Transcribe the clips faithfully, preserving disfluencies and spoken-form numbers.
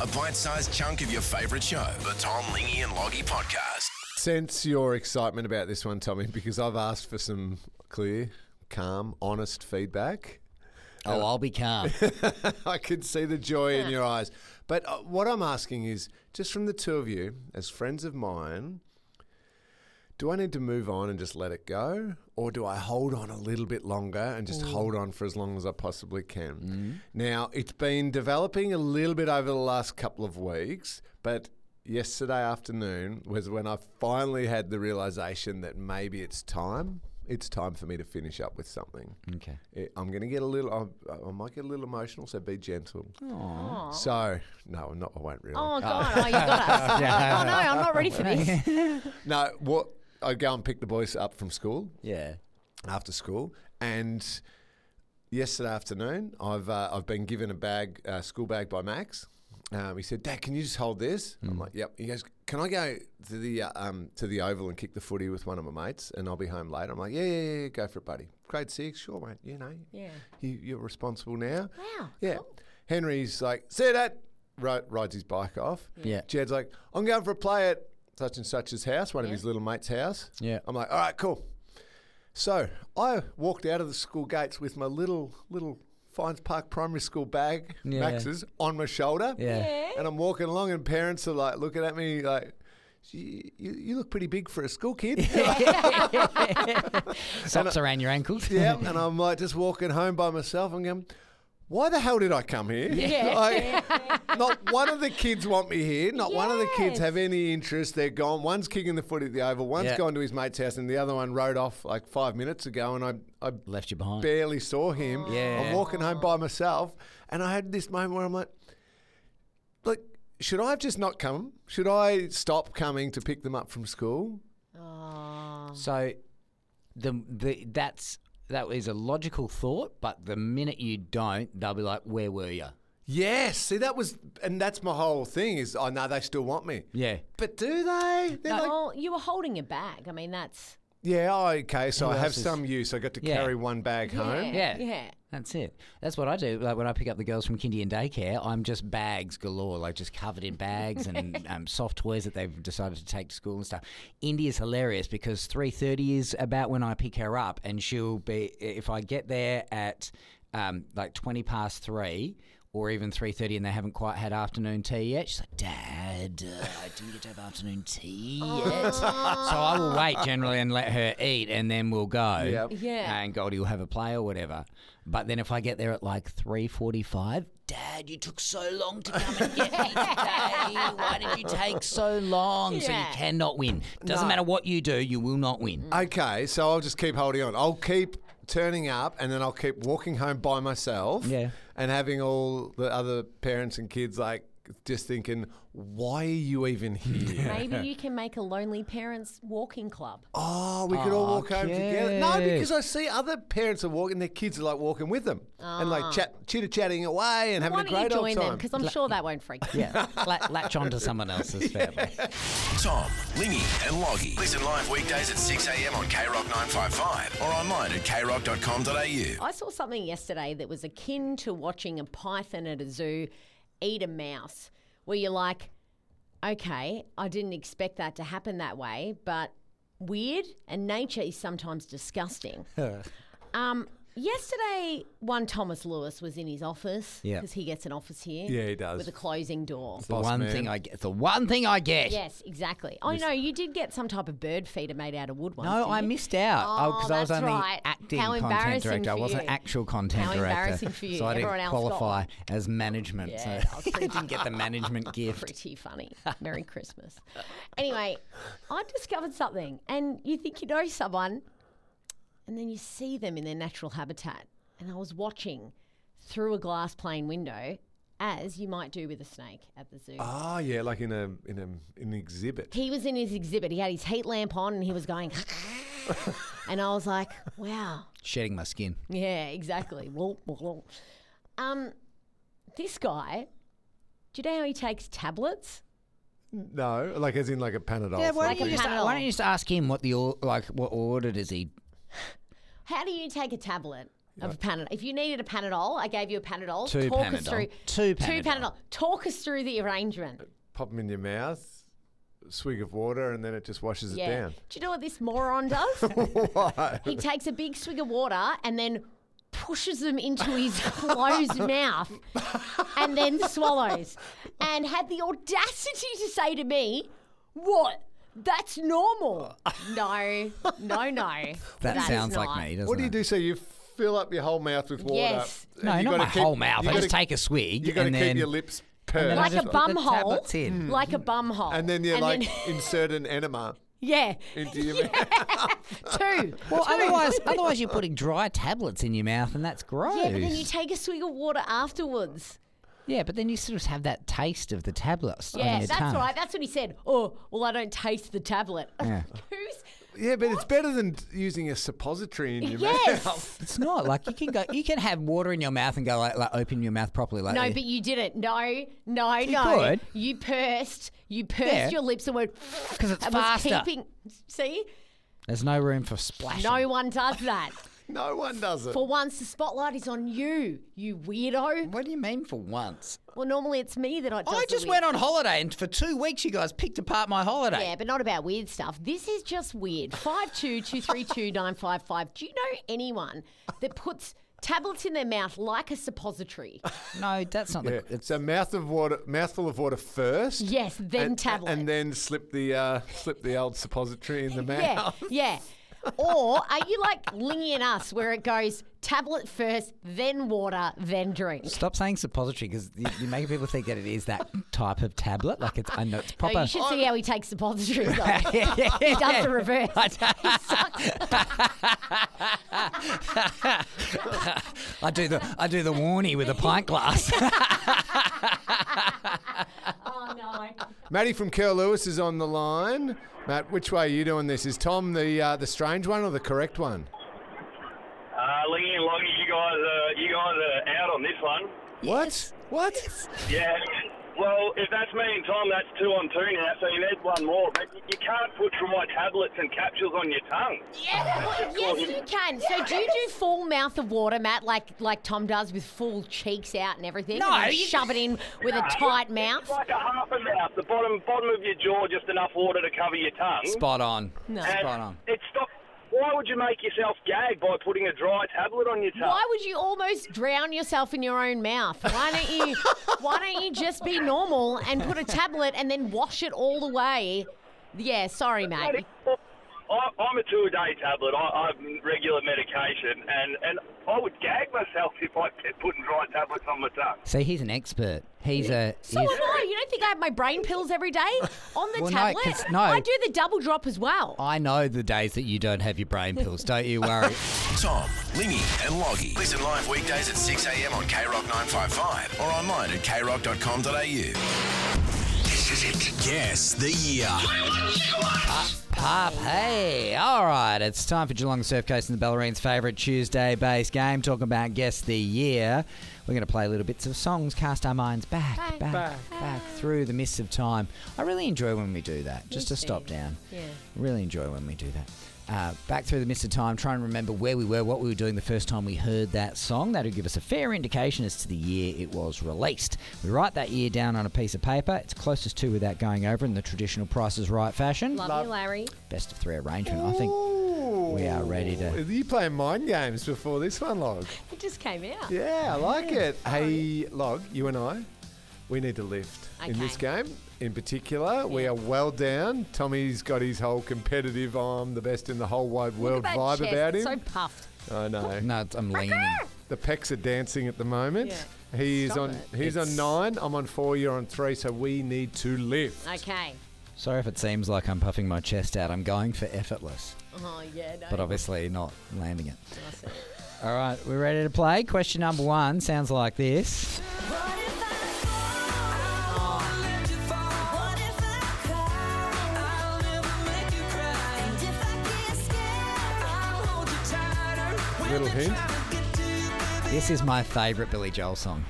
a bite-sized chunk of your favourite show, the Tom, Lingy and Loggy podcast. Sense your excitement about this one, Tommy, because I've asked for some clear, calm, honest feedback. Oh, I'll be calm. I can see the joy in your eyes. But uh, what I'm asking is, just from the two of you, as friends of mine, do I need to move on and just let it go? Or do I hold on a little bit longer and just Ooh. hold on for as long as I possibly can? Mm-hmm. Now, it's been developing a little bit over the last couple of weeks, but yesterday afternoon was when I finally had the realisation that maybe it's time. It's time for me to finish up with something. Okay. I'm going to get a little, I, I might get a little emotional, so be gentle. Aww. So, no, I'm not, I won't really. Oh, God. Oh, you got us. Yeah. Oh, no, I'm not ready for this. No, what, I go and pick the boys up from school. Yeah. After school. And yesterday afternoon, I've uh, I've been given a bag, uh, school bag by Max. Um, he said, "Dad, can you just hold this?" Mm. I'm like, "Yep." He goes, "Can I go to the uh, um to the Oval and kick the footy with one of my mates, and I'll be home later?" I'm like, "Yeah, yeah, yeah, go for it, buddy." Grade six, sure, mate. You know, yeah, you, you're responsible now. Wow. Yeah. Cool. Henry's like, "See that?" Ride, rides his bike off. Yeah. Jed's like, "I'm going for a play at such and such's house, one yeah. of his little mates' house." Yeah. I'm like, "All right, cool." So I walked out of the school gates with my little little. Fines Park Primary School bag, yeah. Max's, on my shoulder. Yeah. yeah. And I'm walking along and parents are like looking at me like, you, you look pretty big for a school kid. Socks around your ankles. Yeah. And I'm like just walking home by myself and going, why the hell did I come here? Yeah. Like, not one of the kids want me here. Not yes. one of the kids have any interest. They're gone. One's kicking the foot at the Oval. One's yeah. gone to his mate's house, and the other one rode off like five minutes ago. And I, I left you behind. Barely saw him. Yeah. I'm walking home by myself, and I had this moment where I'm like, like, should I have just not come? Should I stop coming to pick them up from school? Oh. So, the the that's. That is a logical thought, but the minute you don't, they'll be like, where were you? Yes. See, that was, and that's my whole thing is, oh, no, they still want me. Yeah. But do they? They're No, like, well, you were holding a bag. I mean, that's... yeah, oh, okay. So Who I have else is- some use. I got to Yeah. carry one bag Yeah. home. Yeah. Yeah. That's it. That's what I do. Like when I pick up the girls from kindy and daycare, I'm just bags galore, like just covered in bags and um, soft toys that they've decided to take to school and stuff. Indy's hilarious because three thirty is about when I pick her up, and she'll be, if I get there at um, like twenty past three or even three thirty and they haven't quite had afternoon tea yet, she's like, Dad, uh, I didn't get to have afternoon tea yet. So I will wait generally and let her eat, and then we'll go. Yep. Yeah. And Goldie will have a play or whatever. But then if I get there at like three forty-five, Dad, you took so long to come and get me today. Why did you take so long? So you Yeah. cannot win. Doesn't No. matter what you do, you will not win. Okay, so I'll just keep holding on. I'll keep turning up, and then I'll keep walking home by myself. Yeah. And having all the other parents and kids like just thinking, why are you even here? Maybe you can make a lonely parents walking club. Oh, we could all Oh, walk home together. No, cute. because I see other parents are walking, their kids are like walking with them and like chat, chitter chatting away and having Why a don't you great old join them? time. Because I'm sure that won't freak you. Yeah. La- latch on to someone else's family. Tom, Lingy and Loggy. Listen live weekdays at six a.m. on K Rock nine fifty-five or online at k rock dot com dot a u. I saw something yesterday that was akin to watching a python at a zoo eat a mouse, where you're like, okay, I didn't expect that to happen that way, but weird, and nature is sometimes disgusting. um, yesterday, one Thomas Lewis was in his office Yeah. because he gets an office here. Yeah, he does. With a closing door. The Boss one man. thing I get. The one thing I get. Yes, exactly. Oh, no, you did get some type of bird feeder made out of wood once, No, didn't I you? missed out. Oh, because I was that's only right. acting How content embarrassing director. I for wasn't you. actual content How director. embarrassing for you. So I Everyone didn't else got qualify one. as management. Yeah, so I was I pretty- didn't get the management gift. Pretty funny. Merry Christmas. Anyway, I discovered something, and you think you know someone, and then you see them in their natural habitat. And I was watching through a glass pane window, as you might do with a snake at the zoo. Oh, yeah, like in a in a in an exhibit. He was in his exhibit. He had his heat lamp on, and he was going, and I was like, wow. Shedding my skin. Yeah, exactly. um, this guy, do you know how he takes tablets? No, like as in like a Panadol. Yeah, why Like don't, a you just, Panadol. why don't you just ask him what the or- like what order does he? How do you take a tablet? of a Panadol. If you needed a Panadol, I gave you a Panadol. Two Talk Panadol. us through Two Two Panadol. Panadol. Talk us through the arrangement. Pop them in your mouth, swig of water, and then it just washes Yeah. it down. Do you know what this moron does? What? He takes a big swig of water and then pushes them into his closed mouth and then swallows. And had the audacity to say to me, "What? That's normal." No, no, no. That That's sounds not. like me, doesn't What do you it? do? So you fill up your whole mouth with water? Yes. and No, you not gotta my keep- whole mouth. You I gotta, just take a swig you got to and keep then your lips and then pursed. I Like a just put bum the hole. tablets in. Like a bum hole. and then you And like then- insert an enema yeah. into your mouth. Two. Well, otherwise, otherwise you're putting dry tablets in your mouth, and that's gross. Yeah, but then you take a swig of water afterwards. Yeah, but then you sort of have that taste of the tablets on Yeah, your that's tongue. right. That's what he said. Oh, well, I don't taste the tablet. Yeah. Who's? Yeah, but it's better than using a suppository in your Yes. mouth. It's not like you can go. You can have water in your mouth and go like, like open your mouth properly. Like No, but you didn't. No, no, You no. could. You pursed. You pursed Yeah. your lips and went. because it's And was faster. keeping. See, There's no room for splashing. no one does that. No one does it. For once, the spotlight is on you, you weirdo. What do you mean for once? Well, normally it's me that I. Does I the just weird- went on holiday, and for two weeks you guys picked apart my holiday. Yeah, but not about weird stuff. This is just weird. Five two two three two nine five five. Do you know anyone that puts tablets in their mouth like a suppository? No, that's not Yeah, the. It's, it's a mouth of water, mouthful of water first. Yes, then and, tablet. and then slip the uh, slip the old suppository in the Yeah, mouth. yeah. Or are you like Lingy and Us, where it goes tablet first, then water, then drink? Stop saying suppository because you, you're making people think that it is that type of tablet. Like it's, I know it's No, proper. you should see how he takes suppositories. Though. Yeah, yeah, He does yeah. the reverse. I, He sucks. I do the I do the warnie with a pint glass. Oh no. Matty from Curl Lewis is on the line. Matt, which way are you doing this? Is Tom the uh, the strange one or the correct one? Uh, Lingy and Loggy, you guys, are, you guys are out on this one. What? What? Yeah. Well, if that's me and Tom, that's two on two now, so you need one more. But you you can't put dry tablets and capsules on your tongue. Yeah, well, yes, you can. So do you do full mouth of water, Matt, like like Tom does with full cheeks out and everything? No, and then you- shove it in with a tight mouth. It's like a half a mouth. The bottom bottom of your jaw, just enough water to cover your tongue. Spot on. No. And Spot on. It stop. Why would you make yourself gag by putting a dry tablet on your tongue? Why would you almost drown yourself in your own mouth? Why don't you? Why don't you just be normal and put a tablet and then wash it all the way? Yeah, sorry, mate. I, I'm a two-a-day tablet. I, I'm regular medication, and, and I would gag myself if I kept putting dry tablets on my tongue. See, he's an expert. He's a. So he's, am I. You don't think I have my brain pills every day on the Well, no, tablet? 'cause- no. I do the double drop as well. I know the days that you don't have your brain pills. Don't you worry. Tom, Lingy and Loggy. Listen live weekdays at six a.m. on K Rock nine five five or online at k rock dot com dot a u. This is it. Guess the year. Pop, hey. All right, it's time for Geelong Surf Coast and the Ballerine's favourite Tuesday-based game, talking about Guess the Year. We're going to play little bits of songs, cast our minds back, back, Back, back, back. through the mists of time. I really enjoy when we do that, just to Me stop too. down. Yeah. Really enjoy when we do that. Uh, back through the mist of time, try and remember where we were, what we were doing the first time we heard that song. That'll give us a fair indication as to the year it was released. We write that year down on a piece of paper. It's closest to without going over in the traditional Price is Right fashion. Love, you, Larry. Best of three arrangement. I think we are ready to. Are you playing mind games before this one, Log? It just came out. Yeah, I like it. Hey, Log, you and I, we need to lift in this Okay. game. In particular, we are well down. Tommy's got his whole competitive, I'm the best in the whole wide world Look at that vibe chest. about him. So puffed. I know. No, it's- I'm leaning. The pecs are dancing at the moment. Yeah. He is Stop on. it. He's It's- on nine. I'm on four. You're on three. So we need to lift. Okay. Sorry if it seems like I'm puffing my chest out. I'm going for effortless, Oh, yeah, no. but obviously not landing it. I see. All right, we're ready to play. Question number one sounds like this. Little hint. This is my favourite Billy Joel song.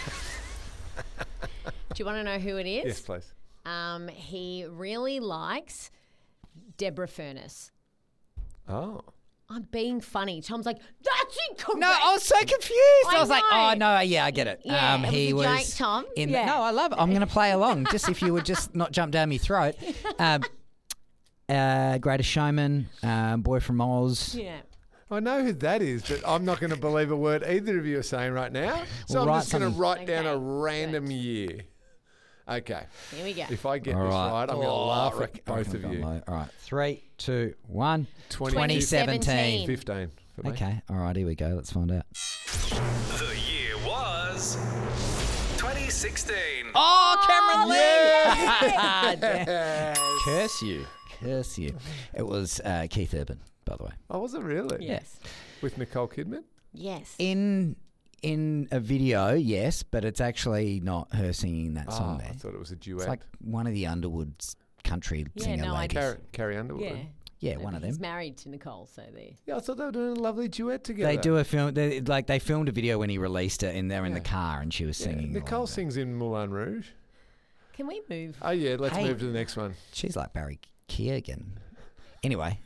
Do you want to know who it is? Yes, please. Um, he really likes Deborah Furness. Oh. I'm being funny. Tom's like, that's incorrect. No, I was so confused. I, I was like, know. oh, no, yeah, I get it. Yeah, um, it was he a was joke, Tom. in Yeah. No, I love it. I'm going to play along, just if you would just not jump down my throat. Um, uh, Greatest Showman, um, Boy from Oz. Yeah. I know who that is, but I'm not going to believe a word either of you are saying right now. So Well, I'm write just going to something. write down a Okay, random good. year. Okay. Here we go. If I get All this right. right, I'm going to Oh, laugh I at reckon- I both reckon of I've you. gone low. All right, three, two, one. twenty twenty seventeen. fifteen. For me. Okay, all right, here we go. Let's find out. The year was twenty sixteen. Oh, Cameron Lee! Yes. Curse you. Curse you. It was uh, Keith Urban, by the way. Oh, was it really? Yes. With Nicole Kidman? Yes. In in a video, yes, but it's actually not her singing that Oh, song there. I thought it was a duet. It's like one of the Underwoods country Yeah, singer no, I ladies. Carrie, Carrie Underwood. yeah. Yeah, one of He's them. married to Nicole, so there. Yeah, I thought they were doing a lovely duet together. They do a film. They, like they filmed a video when he released it, and they're in the Yeah. car, and she was Yeah, singing. Nicole along. sings in Moulin Rouge. Can we move? Oh, yeah, let's Hey. move to the next one. She's like Barry Keoghan. Anyway,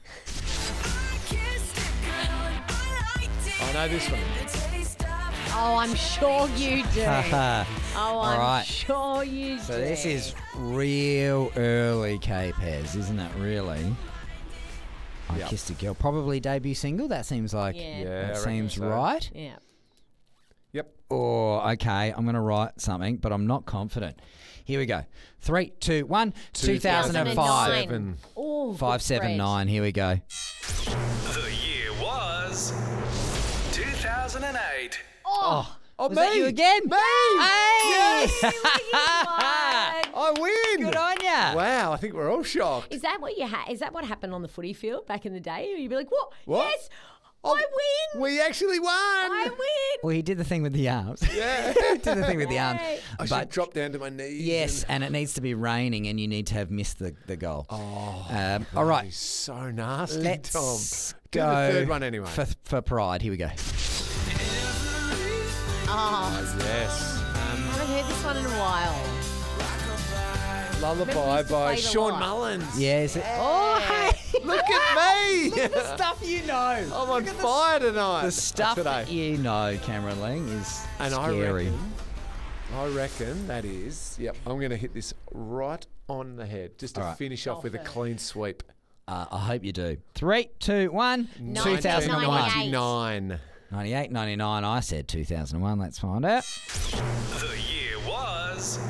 I know this one. Oh, I'm sure you do. so Oh, I'm right. sure you do. this is real early K-Pez, isn't it? Really. I Yep. Kissed a Girl, probably debut single. That seems like Yeah. Yeah, I that reckon seems so. right. Yeah. Yep. Or okay, I'm going to write something, but I'm not confident. Here we go. Three, two, one. two thousand five. Seven. Oh, Five, good seven, Fred. nine. Here we go. The year was two thousand eight. Oh, Oh, Was me. that you again? Me. Hey! what? I win. Good on ya. Wow, I think we're all shocked. Is that what you ha- Is that what happened on the footy field back in the day? You'd be like, "What? What? Yes, Oh, I win! We actually won. I win!" Well, he did the thing with the arms. Yeah. He did the thing with the arms. Yay. I should But drop down to my knees. yes, and- and it needs to be raining, and you need to have missed the, the goal. Oh, Um, all right. He's so nasty, Let's Tom. go Do the third one anyway. for, for pride. Here we go. Oh, Yes. I haven't heard this one in a while. Lullaby Remember we used to by play it a Sean lot. Mullins. Yeah, is it? Oh, hey! Look at me. the stuff you know. I'm on fire tonight. The stuff today. that you know, Cameron Ling, is And I scary. reckon, I reckon that is. Yep, I'm going to hit this right on the head just to All right. finish off with a Perfect. clean sweep. Uh, I hope you do. Three, two, one. two thousand one. ninety-eight. ninety-nine. ninety-eight, ninety-nine. I said two thousand one. Let's find out. The year was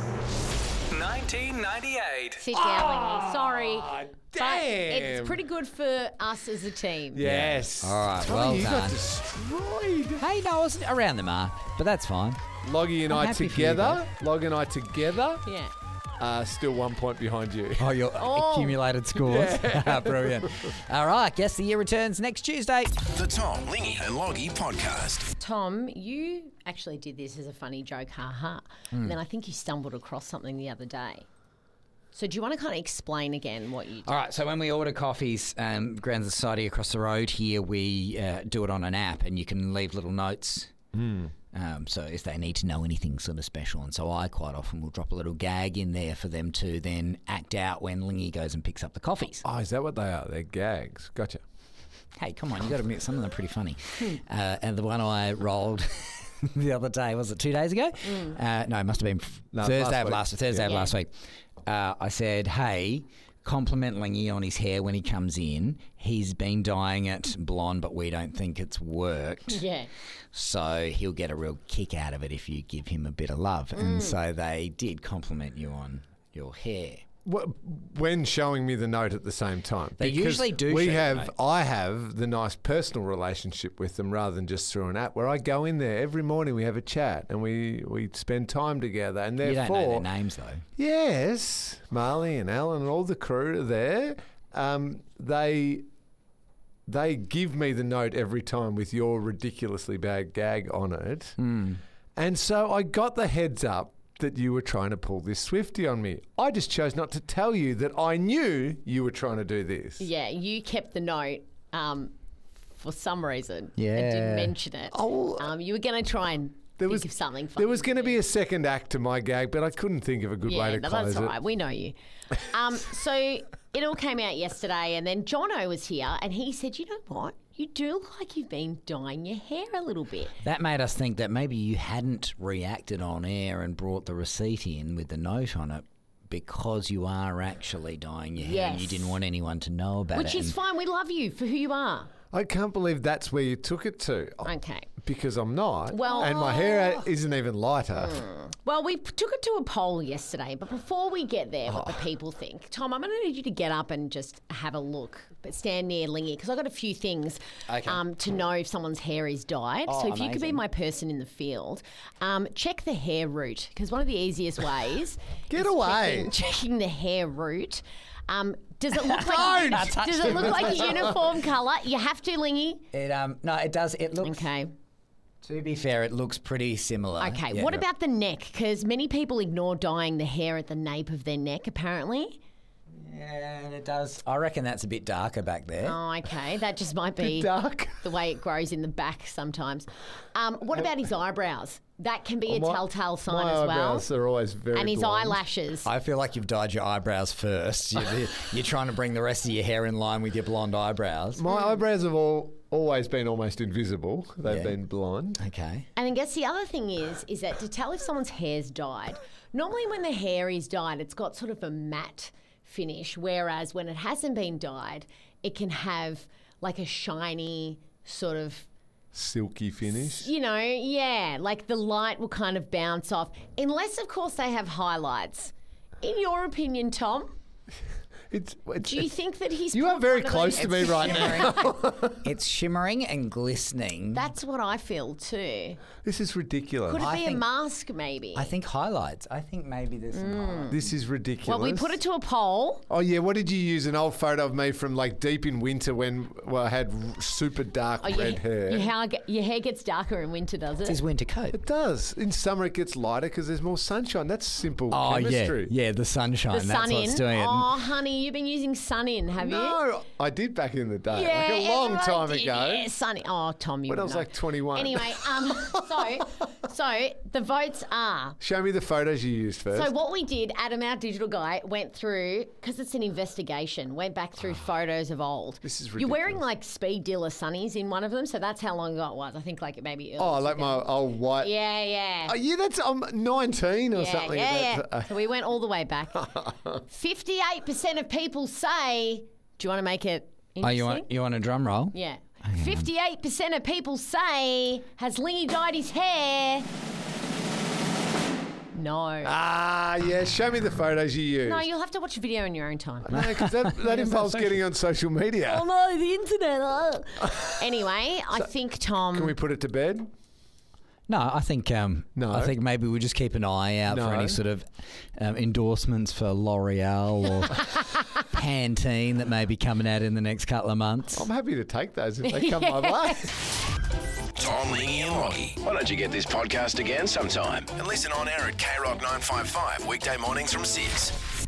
nineteen ninety-eight. Sit down, Lingy. Sorry. Ah, But damn. it's pretty good for us as a team. Yes. All right, Tommy, well you done. got destroyed. Hey, no, I was around the mark, but that's fine. Loggy and I'm I happy for you, together. Loggy and I together. Yeah. Uh, still one point behind you. Oh, your Oh. accumulated scores. Brilliant. All right, guess the year returns next Tuesday. The Tom, Lingy and Loggy podcast. Tom, you actually did this as a funny joke, ha ha. Hmm. And then I think you stumbled across something the other day. So do you want to kind of explain again what you did? All right, so when we order coffees, um, Grand Society across the road here, we uh, do it on an app, and you can leave little notes. Um, so if they need to know anything sort of special, and so I quite often will drop a little gag in there for them to then act out when Lingy goes and picks up the coffees. Oh, is that what they are? They're gags. Gotcha. Hey, come on, you got to admit some of them are pretty funny. uh, and the one I rolled the other day, was it two days ago? Uh, no, it must have been f- No, Thursday last of week. last Thursday of Yeah. last week. Uh, I said, hey, compliment Lingy on his hair when he comes in. He's been dyeing it blonde, but we don't think it's worked. Yeah. So he'll get a real kick out of it if you give him a bit of love. And so they did compliment you on your hair. Wh- When showing me the note at the same time. They Because usually do We show you the have, note. I have the nice personal relationship with them rather than just through an app where I go in there every morning. We have a chat and we we spend time together. And You don't therefore, know their names, though. yes, Marley and Alan and all the crew are there. Um, they they give me the note every time with your ridiculously bad gag on it. Hmm. And so I got the heads up that you were trying to pull this Swifty on me. I just chose not to tell you that I knew you were trying to do this. Yeah, you kept the note um, for some reason. Yeah. And didn't mention it. Oh. Um, you were going to try and There think was of something funny. There was going to be a second act to my gag, but I couldn't think of a good Yeah, way to no, close that's it. all right. We know you. Um, so it all came out yesterday, and then Jono was here, and he said, "You know what? you do look like you've been dyeing your hair a little bit. That made us think that maybe you hadn't reacted on air and brought the receipt in with the note on it because you are actually dyeing your hair and you Yes. didn't want anyone to know about Which it. is and- fine. We love you for who you are. I can't believe that's where you took it to. Okay. Because I'm not. Well- and my hair isn't even lighter. Well, we p- took it to a poll yesterday, but before we get there, what Oh. the people think, Tom, I'm going to need you to get up and just have a look, but stand near Lingy because I've got a few things Okay. um, to know if someone's hair is dyed. Oh, so if you could be amazing. my person in the field, um, check the hair root because one of the easiest ways Get is away. checking, checking the hair root. Um, does it look like Don't touch does it him. look like a uniform colour? You have to, Lingy. It um no, it does. It looks. Okay. To be fair, it looks pretty similar. Okay, Yeah. what about the neck? Because many people ignore dyeing the hair at the nape of their neck, apparently. Yeah, it does. I reckon that's a bit darker back there. Oh, okay. That just might be Dark. the way it grows in the back sometimes. Um, what about his eyebrows? That can be a My- telltale sign my as well. eyebrows are always very And his blonde. eyelashes. I feel like you've dyed your eyebrows first. You're, you're trying to bring the rest of your hair in line with your blonde eyebrows. My eyebrows have all always been almost invisible. They've Yeah. been blonde. Okay. And I guess the other thing is, is that to tell if someone's hair's dyed, normally when the hair is dyed, it's got sort of a matte finish, whereas when it hasn't been dyed, it can have like a shiny sort of, Silky finish. you know, yeah, like the light will kind of bounce off, unless of course they have highlights. In your opinion, Tom, It's, it's, do you it's- think that he's you put are very one of close those- to me right now. It's shimmering and glistening. That's what I feel too. This is ridiculous. Could it I be a think- mask maybe? I think highlights. I think maybe there's some highlights. This is ridiculous. well, we put it to a poll. Oh yeah, what did you use? An old photo of me from like deep in winter when well, I had r- super dark Oh, red your, hair. Your hair, ge- your hair gets darker in winter, does It's it? his winter coat. It does. In summer it gets lighter because there's more sunshine. That's simple Oh chemistry. yeah, yeah. The sunshine. The that's sun what's in. doing it. Oh, honey, you've been using sun in, have you? No, I did back in the day, Yeah, like a long everyone time did, ago. Yeah, sunny. Oh, Tom, you When I would was know. like twenty-one. Anyway, um, so so the votes are. Show me the photos you used first. So what we did, Adam, our digital guy, went through because it's an investigation. Went back through photos of old. Ah. This is You're wearing ridiculous. like speed dealer sunnies in one of them, so that's how long ago it was. I think like maybe. Early oh, like my two thousands. old white. Yeah, yeah. Oh, yeah, that's I'm nineteen or Yeah, something. yeah, That's- yeah. So we went all the way back. Fifty-eight percent of people say. Do you want to make it Oh, interesting? you want you want a drum roll? Yeah. Fifty-eight percent of people say has Lingy dyed his hair. No. Ah, yeah. Show me the photos you used. no, you'll have to watch a video in your own time. No, because that, that involves getting on social media. Oh no, the internet. oh. Anyway, I think Tom. Can we put it to bed? No, I think um, No. I think maybe we just keep an eye out No. for any sort of um, endorsements for L'Oreal or Pantene that may be coming out in the next couple of months. I'm happy to take those if they come my way. Tom, Lingy and Lockie. Why don't you get this podcast again sometime and listen on air at K Rock nine five five weekday mornings from six.